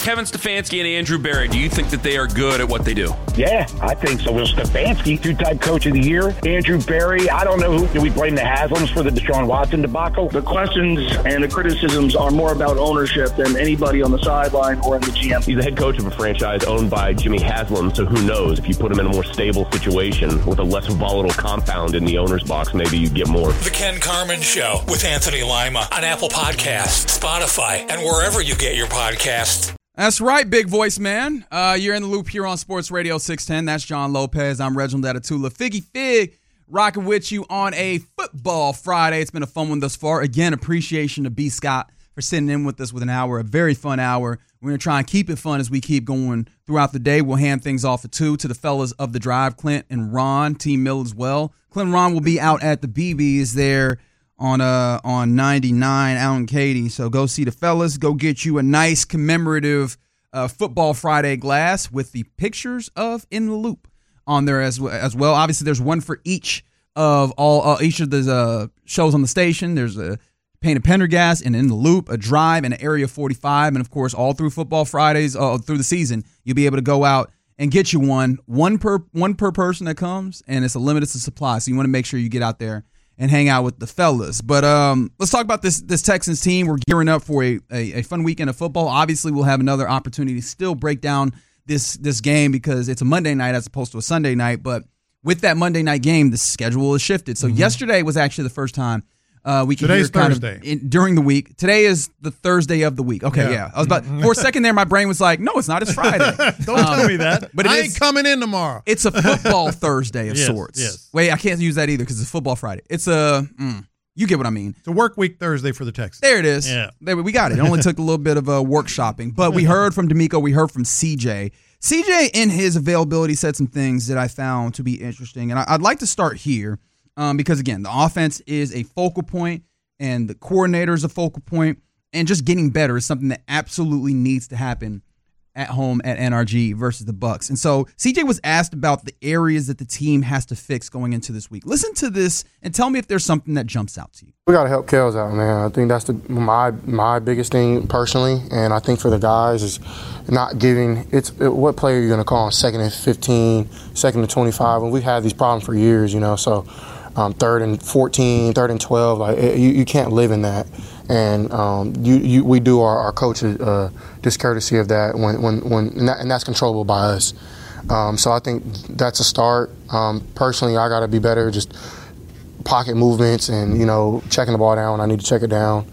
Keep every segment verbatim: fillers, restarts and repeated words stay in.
Kevin Stefanski and Andrew Berry, do you think that they are good at what they do? Yeah, I think so. Well, Stefanski, two-time coach of the year. Andrew Berry, I don't know who. Do we blame the Haslams for the Deshaun Watson debacle? The questions and the criticisms are more about ownership than anybody on the sideline or in the G M. He's the head coach of a franchise owned by Jimmy Haslam, so who knows? If you put him in a more stable situation with a less volatile compound in the owner's box, maybe you get more. The Ken Carman Show with Anthony Lima on Apple Podcasts, Spotify, and wherever you get your podcasts. That's right, big voice man. Uh, you're in the loop here on Sports Radio six ten. That's John Lopez. I'm Reginald Atatula. Figgy Fig rocking with you on a football Friday. It's been a fun one thus far. Again, appreciation to B. Scott for sitting in with us with an hour, a very fun hour. We're going to try and keep it fun as we keep going throughout the day. We'll hand things off at two to the fellas of the drive, Clint and Ron, Team Mill as well. Clint and Ron will be out at the B B's there on uh on ninety-nine out in Katy. So go see the fellas. Go get you a nice commemorative uh, Football Friday glass with the pictures of In the Loop on there as well. As well. Obviously, there's one for each of all uh, each of the uh, shows on the station. There's a Painted Pendergast and In the Loop, a drive, and an Area forty-five. And, of course, all through Football Fridays, uh, through the season, you'll be able to go out and get you one, one per one per person that comes, and it's a limited supply. So you want to make sure you get out there and hang out with the fellas. But um, let's talk about this this Texans team. We're gearing up for a, a, a fun weekend of football. Obviously, we'll have another opportunity to still break down this, this game because it's a Monday night as opposed to a Sunday night. But with that Monday night game, the schedule is shifted. So mm-hmm. yesterday was actually the first time Uh, we can Today's hear kind Thursday. of in, during the week. Today is the Thursday of the week. Okay, yeah. yeah. I was about for a second there. My brain was like, "No, it's not. It's Friday." Don't um, tell me that. But it I is, ain't coming in tomorrow. It's a football Thursday of yes, sorts. Yes. Wait, I can't use that either because it's football Friday. It's a. Mm, you get what I mean. It's a work week Thursday for the Texans. There it is. Yeah, there, we got it. It only took a little bit of uh, workshopping, but we heard from D'Amico. We heard from C J. C J, in his availability, said some things that I found to be interesting, and I, I'd like to start here um, because again, the offense is a focal point. And the coordinator is a focal point, and just getting better is something that absolutely needs to happen at home at N R G versus the Bucs. And so C J was asked about the areas that the team has to fix going into this week. Listen to this and tell me if there's something that jumps out to you. We got to help Kels out, man. I think that's the, my my biggest thing personally, and I think for the guys is not giving. It's it, what play are you going to call on second and fifteen, second and twenty-five? And we've had these problems for years, you know. So. Um, third and fourteen, third and twelve, like it, you, you can't live in that, and um, you, you we do our, our coaches uh, discourtesy of that when when when and, that, and that's controllable by us. Um, so I think that's a start. Um, personally, I got to be better, just pocket movements and you know checking the ball down when I need to check it down,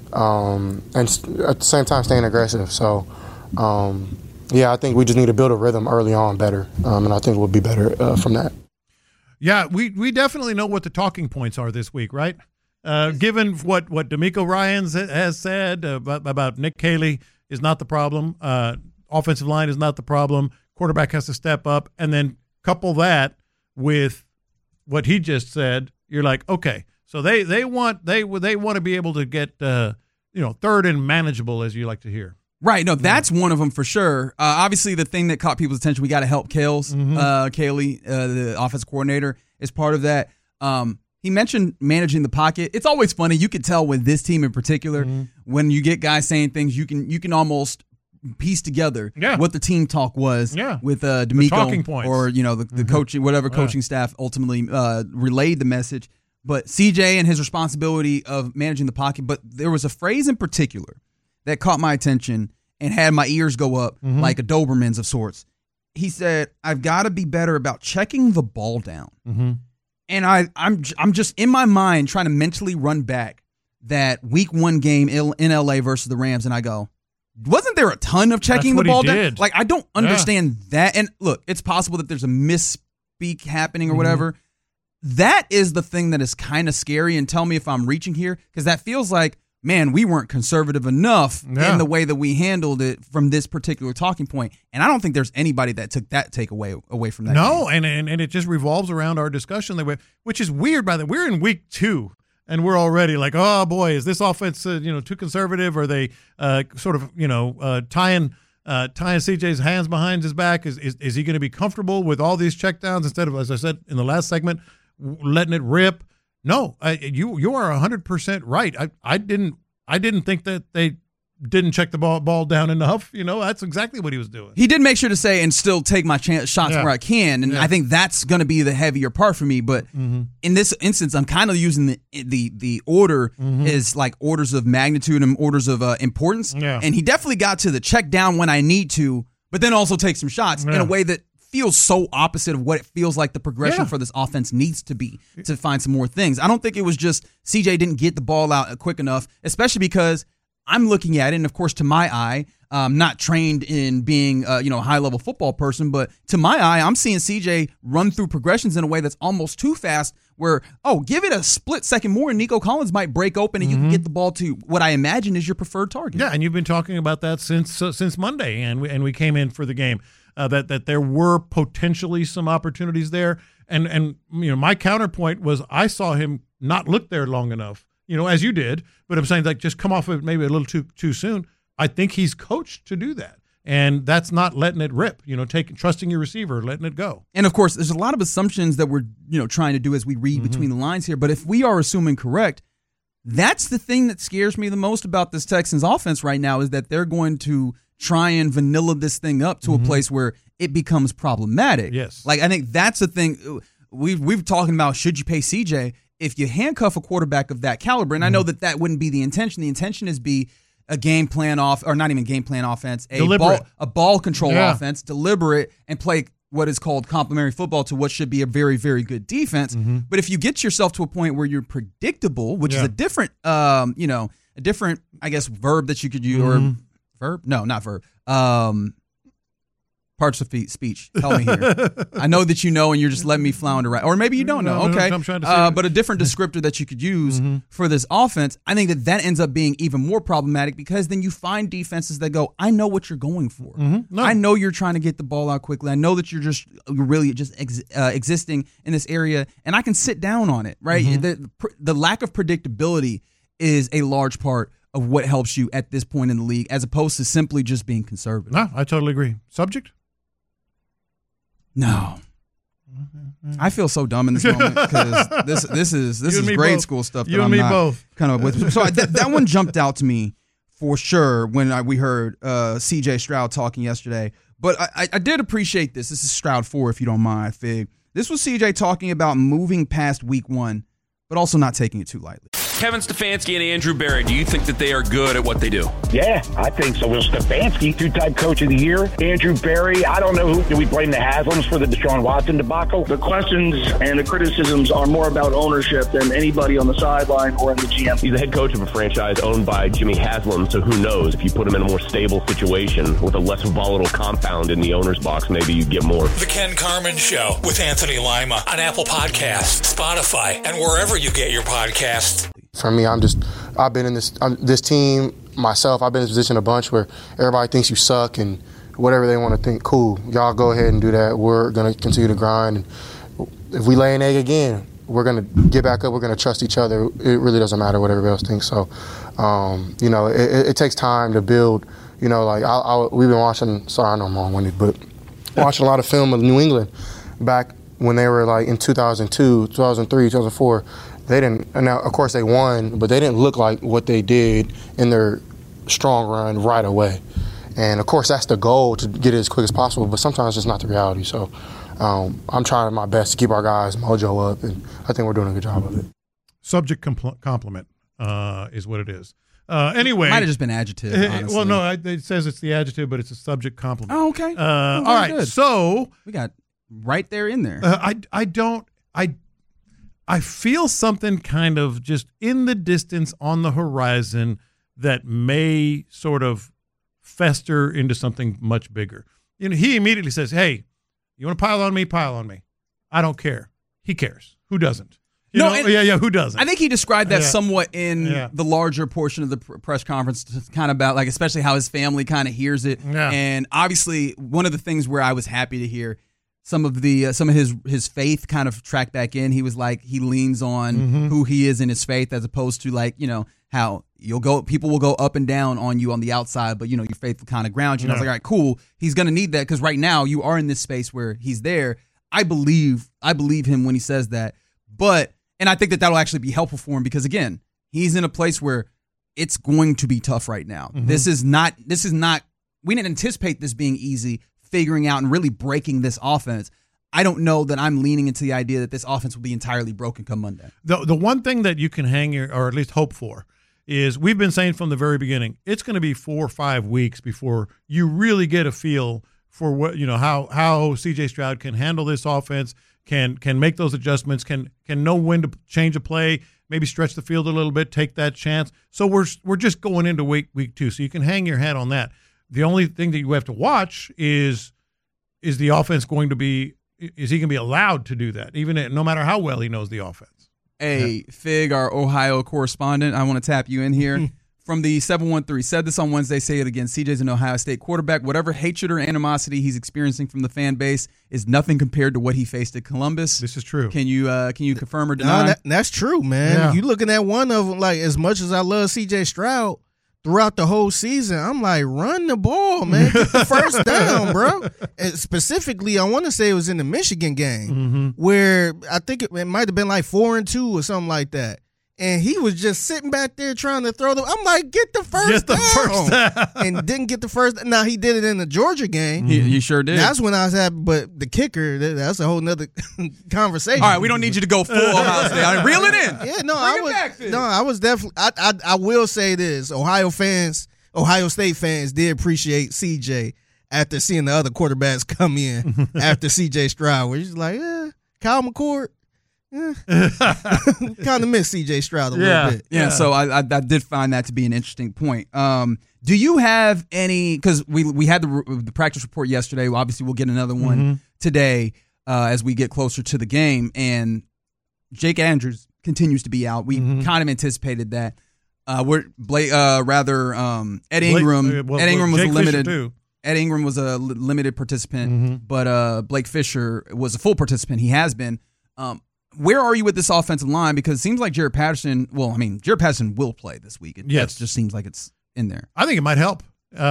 um, and at the same time staying aggressive. So. Um, yeah, I think we just need to build a rhythm early on better, um, and I think we'll be better uh, from that. Yeah, we, we definitely know what the talking points are this week, right? Uh, given what, what D'Amico Ryans has said about, about Nick Caley is not the problem, uh, offensive line is not the problem, quarterback has to step up, and then couple that with what he just said, you're like, okay, so they, they want they they want to be able to get uh, you know third and manageable, as you like to hear. Right, no, that's one of them for sure. Uh, obviously, the thing that caught people's attention, we got to help Kales, mm-hmm. uh, Caley, uh, the offensive coordinator, is part of that. Um, he mentioned managing the pocket. It's always funny. You could tell with this team in particular, mm-hmm. when you get guys saying things, you can you can almost piece together yeah. what the team talk was yeah. with uh, D'Amico talking points. or you know the, the mm-hmm. coaching, whatever yeah. coaching staff ultimately uh, relayed the message. But C J and his responsibility of managing the pocket. But there was a phrase in particular that caught my attention and had my ears go up mm-hmm. like a Doberman's of sorts. He said, "I've got to be better about checking the ball down." Mm-hmm. And I, I'm, I'm just in my mind trying to mentally run back that Week One game in L A versus the Rams, and I go, "Wasn't there a ton of checking That's the ball what he down?" did. Like I don't understand yeah. that. And look, it's possible that there's a misspeak happening or mm-hmm. whatever. That is the thing that is kind of scary. And tell me if I'm reaching here, because that feels like, man, we weren't conservative enough yeah. in the way that we handled it from this particular talking point. And I don't think there's anybody that took that takeaway away from that. No, and, and and it just revolves around our discussion, that way, which is weird. By the way, we're in week two, and we're already like, oh boy, is this offense uh, you know too conservative? Are they uh, sort of you know uh, tying uh, tying C J's hands behind his back? Is is, is he going to be comfortable with all these checkdowns instead of, as I said in the last segment, letting it rip? No, I, you you are one hundred percent right. I, I didn't I didn't think that they didn't check the ball, ball down enough. You know, that's exactly what he was doing. He did make sure to say and still take my chance, shots Yeah. where I can, and Yeah. I think that's going to be the heavier part for me. But Mm-hmm. in this instance, I'm kind of using the the the order Mm-hmm. is like orders of magnitude and orders of uh, importance. Yeah. And he definitely got to the check down when I need to, but then also take some shots in Yeah. a way that feels so opposite of what it feels like the progression Yeah. for this offense needs to be to find some more things. I don't think it was just C J didn't get the ball out quick enough, especially because I'm looking at it, and of course, to my eye, I'm not trained in being, uh, you know, a high-level football person, but to my eye, I'm seeing C J run through progressions in a way that's almost too fast where, oh, give it a split second more, and Nico Collins might break open, and you can get the ball to what I imagine is your preferred target. Yeah, and you've been talking about that since uh, since Monday, and we, and we came in for the game, uh, that that there were potentially some opportunities there, and and you know my counterpoint was I saw him not look there long enough, you know, as you did, but I'm saying like just come off of it maybe a little too too soon. I think he's coached to do that, and that's not letting it rip, you know, taking trusting your receiver, letting it go. And of course, there's a lot of assumptions that we're, you know, trying to do as we read Mm-hmm. between the lines here. But if we are assuming correct, that's the thing that scares me the most about this Texans offense right now is that they're going to try and vanilla this thing up to a place where it becomes problematic. Mm-hmm. Yes. Like I think that's the thing we've we've talking about. Should you pay C J if you handcuff a quarterback of that caliber? And I know that that wouldn't be the intention. The intention is be a game plan off, or not even game plan offense, a Deliberate. ball a ball control Yeah. offense, deliberate, and play what is called complementary football to what should be a very, very good defense. But if you get yourself to a point where you're predictable, which is Yeah. a different, um, you know, a different, I guess, verb that you could use, or verb? No, not verb. Um, parts of fe- speech. Help me here. I know that you know, and you're just letting me flounder, right? Or maybe you don't know. No, no, Okay, I'm trying to say uh, that- but a different descriptor that you could use for this offense. I think that that ends up being even more problematic because then you find defenses that go, "I know what you're going for. No. I know you're trying to get the ball out quickly. I know that you're just you're really just ex- uh, existing in this area, and I can sit down on it." Right? The the lack of predictability is a large part of what helps you at this point in the league, as opposed to simply just being conservative. No, I totally agree. Subject? No. I feel so dumb in this moment because this this is this You and is me grade both. school stuff that You and I'm me not both. kind of with. So I, that that one jumped out to me for sure when I, we heard uh, C J Stroud talking yesterday. But I, I, I did appreciate this. This is Stroud four, if you don't mind, Fig. This was C J talking about moving past week one, but also not taking it too lightly. Kevin Stefanski and Andrew Berry, do you think that they are good at what they do? Yeah, I think so. Will Stefanski, two-time coach of the year. Andrew Berry, I don't know who. Do we blame the Haslams for the Deshaun Watson debacle? The questions and the criticisms are more about ownership than anybody on the sideline or in the G M. He's the head coach of a franchise owned by Jimmy Haslam, so who knows? If you put him in a more stable situation with a less volatile compound in the owner's box, maybe you get more. The Ken Carman Show with Anthony Lima on Apple Podcasts, Spotify, and wherever you get your podcasts. For me, I'm just, I've been in this I'm, this team myself. I've been in this position a bunch where everybody thinks you suck and whatever they want to think, cool, y'all go ahead and do that. We're going to continue to grind. And if we lay an egg again, we're going to get back up. We're going to trust each other. It really doesn't matter what everybody else thinks. So, um, you know, it, it, it takes time to build. You know, like I, I, we've been watching, sorry, I know I'm long-winded, but watching a lot of film of New England back when they were like in two thousand two, two thousand three, two thousand four. They didn't, and now of course they won, but they didn't look like what they did in their strong run right away. And of course that's the goal, to get it as quick as possible, but sometimes it's not the reality. So um, I'm trying my best to keep our guys' mojo up, and I think we're doing a good job of it. Subject compl- compliment uh, is what it is. Uh, anyway. Might have just been adjective, honestly. Well, no, I, it says it's the adjective, but it's a subject compliment. Oh, okay. Uh, Oh, all very right, good. so We got right there in there. uh, I I don't I I feel something kind of just in the distance on the horizon that may sort of fester into something much bigger. You know, he immediately says, "Hey, you want to pile on me? Pile on me. I don't care." He cares. Who doesn't? You No, know? and- yeah, yeah. Who doesn't? I think he described that Yeah. somewhat in Yeah. the larger portion of the pr- press conference, kind of about like, especially how his family kind of hears it. Yeah. And obviously, one of the things where I was happy to hear some of the uh, some of his his faith kind of track back in. He was like, he leans on Mm-hmm. who he is in his faith, as opposed to like, you know, how you'll go, people will go up and down on you on the outside, but you know, your faith will kind of ground you. And I was Yeah. like, all right, cool. He's gonna need that because right now you are in this space where he's there. I believe, I believe him when he says that, but. And I think that that'll actually be helpful for him because, again, he's in a place where it's going to be tough right now. Mm-hmm. This is not, this is not, we didn't anticipate this being easy, figuring out and really breaking this offense. I don't know that I'm leaning into the idea that this offense will be entirely broken come Monday. The the one thing that you can hang your, or at least hope for, is we've been saying from the very beginning, it's going to be four or five weeks before you really get a feel for what, you know, how how C J Stroud can handle this offense, can can make those adjustments, can can know when to change a play, maybe stretch the field a little bit, take that chance. So we're we're just going into week week two, so you can hang your hat on that. The only thing that you have to watch is is the offense going to be is he going to be allowed to do that, even no matter how well he knows the offense. Hey, Fig, our Ohio correspondent, I want to tap you in here. From the seven one three, said this on Wednesday, say it again. C J's an Ohio State quarterback. Whatever hatred or animosity he's experiencing from the fan base is nothing compared to what he faced at Columbus. This is true. Can you uh, can you confirm or deny? No, that, that's true, man. Yeah. You looking at one of them, like, as much as I love C J Stroud, throughout the whole season, I'm like, run the ball, man. Get the first down, bro. And specifically, I want to say it was in the Michigan game mm-hmm. where I think it, it might have been like four and two or something like that. And he was just sitting back there trying to throw the. I'm like, get the first get the down. first down. And didn't get the first. Now, he did it in the Georgia game. He, he sure did. That's when I was happy. But the kicker, that's a whole nother conversation. All right, we don't need you to go full Ohio State. All right, reel it in. Yeah, no, Bring I it was. back, Fig. No, I was definitely. I, I I will say this: Ohio fans, Ohio State fans did appreciate C J after seeing the other quarterbacks come in after C J Stroud, where he's like, eh, Kyle McCord. Yeah. Kind of miss C J Stroud a yeah. little bit. Yeah, yeah. So I, I I did find that to be an interesting point. Um, do you have any? Because we we had the the practice report yesterday. Obviously, we'll get another one mm-hmm. today uh, as we get closer to the game. And Jake Andrews continues to be out. We mm-hmm. kind of anticipated that. Uh, we're Blake, uh, rather um, Ed Ingram. Blake, well, Ed Ingram was Jake a limited. Fisher too. Ed Ingram was a li- limited participant, mm-hmm. but uh, Blake Fisher was a full participant. He has been. Um, Where are you with this offensive line? Because it seems like Jared Patterson, well, I mean, Jared Patterson will play this week. It yes. just seems like it's in there. I think it might help.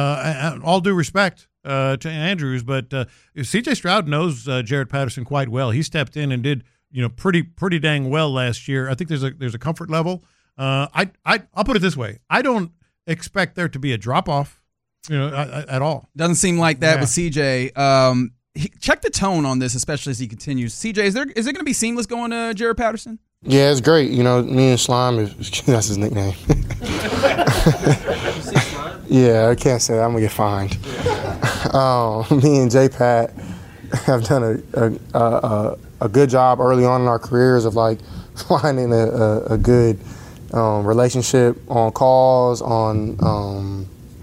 Uh, all due respect uh, to Andrews, but uh, C J Stroud knows uh, Jared Patterson quite well. He stepped in and did, you know, pretty pretty dang well last year. I think there's a there's a comfort level. Uh, I I I'll put it this way: I don't expect there to be a drop off, you know, at, at all. Doesn't seem like that yeah. with C J. Um, He, check the tone on this, especially as he continues. C J, is there is it going to be seamless going to Jared Patterson? Yeah, it's great. You know, me and Slime, is, that's his nickname. Yeah, I can't say that. I'm going to get fined. um, me and J-Pat have done a, a, a, a good job early on in our careers of, like, finding a, a, a good um, relationship on calls, on, um,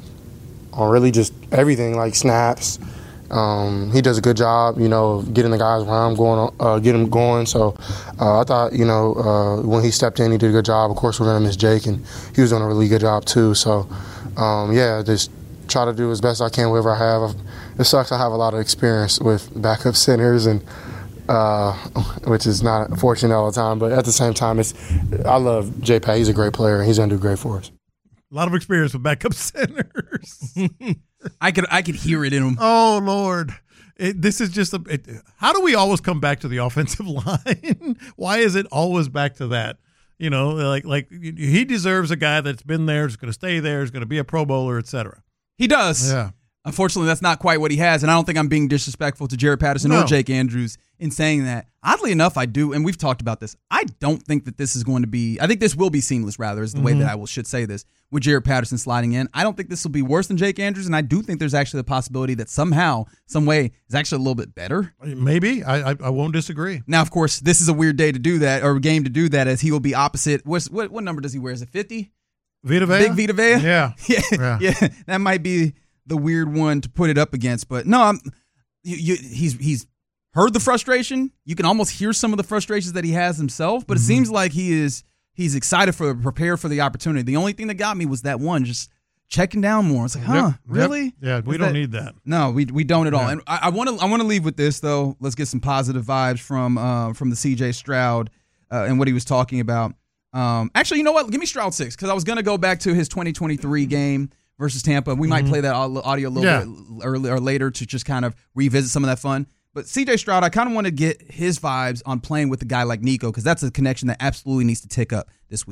on really just everything, like snaps. Um, he does a good job, you know, of getting the guys where I'm going, uh, getting them going. So uh, I thought, you know, uh, when he stepped in, he did a good job. Of course, we're going to miss Jake, and he was doing a really good job too. So, um, yeah, just try to do as best I can wherever I have. It sucks I have a lot of experience with backup centers, and uh, which is not fortunate all the time. But at the same time, it's I love J-Pat. He's a great player, and he's going to do great for us. A lot of experience with backup centers. I could I could hear it in him. Oh Lord, it, this is just a. It, how do we always come back to the offensive line? Why is it always back to that? You know, like like he deserves a guy that's been there, is going to stay there, is going to be a Pro Bowler, et cetera. He does. Yeah. Unfortunately, that's not quite what he has, and I don't think I'm being disrespectful to Jared Patterson no. or Jake Andrews in saying that. Oddly enough, I do, and we've talked about this. I don't think that this is going to be – I think this will be seamless, rather, is the mm-hmm. way that I will should say this, with Jared Patterson sliding in. I don't think this will be worse than Jake Andrews, and I do think there's actually the possibility that somehow, some way, is actually a little bit better. Maybe. I I, I won't disagree. Now, of course, this is a weird day to do that, or a game to do that, as he will be opposite – what what number does he wear? Is it fifty? Vita Vea? Big Vita Vea? Yeah. yeah. Yeah. Yeah. That might be – the weird one to put it up against, but no, I'm, you, you, he's he's heard the frustration. You can almost hear some of the frustrations that he has himself, but mm-hmm. it seems like he is he's excited for prepared for the opportunity. The only thing that got me was that one, just checking down more. It's like, huh, yep. really? Yep. Yeah, we was don't that, need that. No, we we don't at yeah. all. And I want to I want to leave with this though. Let's get some positive vibes from uh, from the C J Stroud uh, and what he was talking about. Um, actually, you know what? Give me Stroud six because I was gonna go back to his twenty twenty-three game versus Tampa. We might mm-hmm. play that audio a little yeah. bit earlier or later to just kind of revisit some of that fun. But C J Stroud, I kind of want to get his vibes on playing with a guy like Nico because that's a connection that absolutely needs to tick up this week.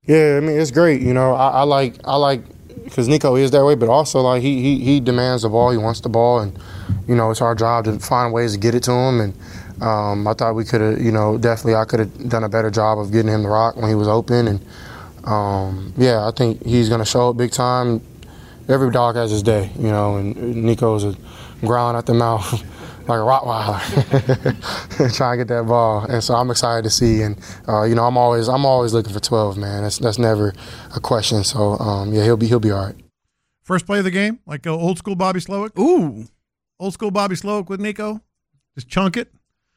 Yeah, I mean, it's great. You know, I, I like I like because Nico is that way, but also like he, he he demands the ball. He wants the ball, and you know, it's our job to find ways to get it to him. And um, I thought we could have, you know, definitely I could have done a better job of getting him the rock when he was open. And um, yeah, I think he's going to show up big time. Every dog has his day, you know, and Nico's a growling at the mouth like a Rottweiler, trying to get that ball. And so I'm excited to see. And uh, you know, I'm always I'm always looking for twelve, man. That's that's never a question. So um, yeah, he'll be he'll be all right. First play of the game, like uh, old school Bobby Slowick. Ooh, old school Bobby Slowick with Nico. Just chunk it.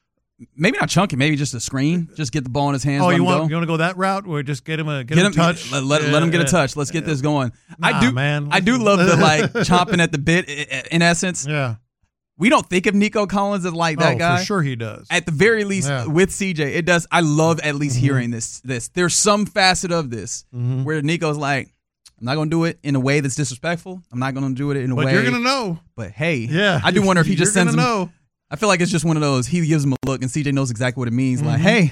Maybe not chunk it. Maybe just a screen. Just get the ball in his hands. Oh, let you him want go. you want to go that route, or just get him a get, Get him him a touch? Let, let, yeah, let him get yeah. a touch. Let's get this going. Nah, I do, man. I do love the like chomping at the bit. In essence, Yeah. we don't think of Nico Collins as like that oh, guy. for sure he does. At the very least, Yeah. with C J, it does. I love at least Mhm. hearing this. This there's some facet of this Mhm. where Nico's like, I'm not gonna do it in a way that's disrespectful. I'm not gonna do it in a But way. you're gonna know. But hey, Yeah. I do wonder if he just You're sends him. gonna know. I feel like it's just one of those. He gives him a look, and C J knows exactly what it means. Like, Mhm. hey,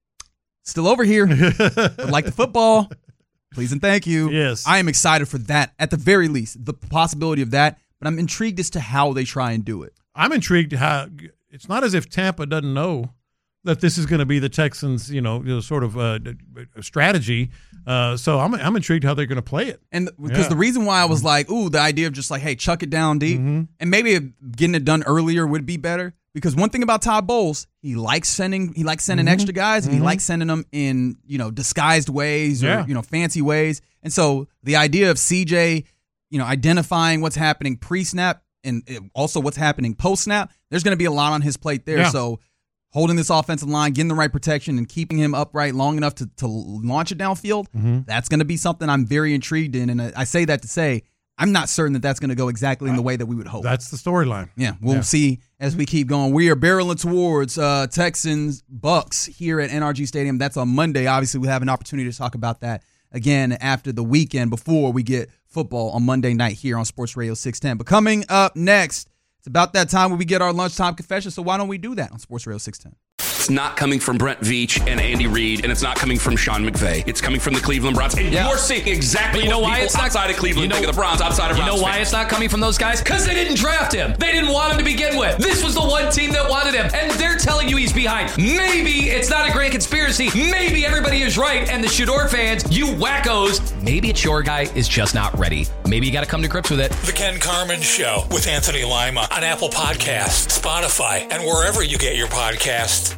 still over here. Would like the football. Please and thank you. Yes. I am excited for that. At the very least, the possibility of that. But I'm intrigued as to how they try and do it. I'm intrigued how it's not as if Tampa doesn't know that this is going to be the Texans, you know, you know sort of uh, strategy. Uh, so I'm I'm intrigued how they're going to play it. And because Yeah. the reason why I was like, ooh, the idea of just like, hey, chuck it down deep, Mhm. and maybe getting it done earlier would be better. Because one thing about Todd Bowles, he likes sending he likes sending Mhm. extra guys, and he Mhm. likes sending them in, you know, disguised ways or Yeah. you know fancy ways. And so the idea of C J, you know, identifying what's happening pre-snap and also what's happening post-snap, there's going to be a lot on his plate there. Yeah. So holding this offensive line, getting the right protection, and keeping him upright long enough to, to launch it downfield, Mhm. that's going to be something I'm very intrigued in. And I, I say that to say I'm not certain that that's going to go exactly in the way that we would hope. That's the storyline. Yeah, we'll Yeah. see as we keep going. We are barreling towards uh, Texans Bucks here at N R G Stadium. That's on Monday. Obviously, we have an opportunity to talk about that again after the weekend before we get football on Monday night here on Sports Radio six ten. But coming up next, it's about that time when we get our lunchtime confession. So why don't we do that on Sports Radio six ten? It's not coming from Brent Veach and Andy Reid, and it's not coming from Sean McVay. It's coming from the Cleveland Browns. And Yeah. you're seeing exactly But you know what why people it's not- outside of Cleveland you know- think of the Browns, outside of You Browns know why fans. it's not coming from those guys? Because they didn't draft him. They didn't want him to begin with. This was the one team that wanted him, and they're telling you he's behind. Maybe it's not a grand conspiracy. Maybe everybody is right, and the Shador fans, you wackos, maybe it's your guy is just not ready. Maybe you got to come to grips with it. The Ken Carmen Show with Anthony Lima on Apple Podcasts, Spotify, and wherever you get your podcasts.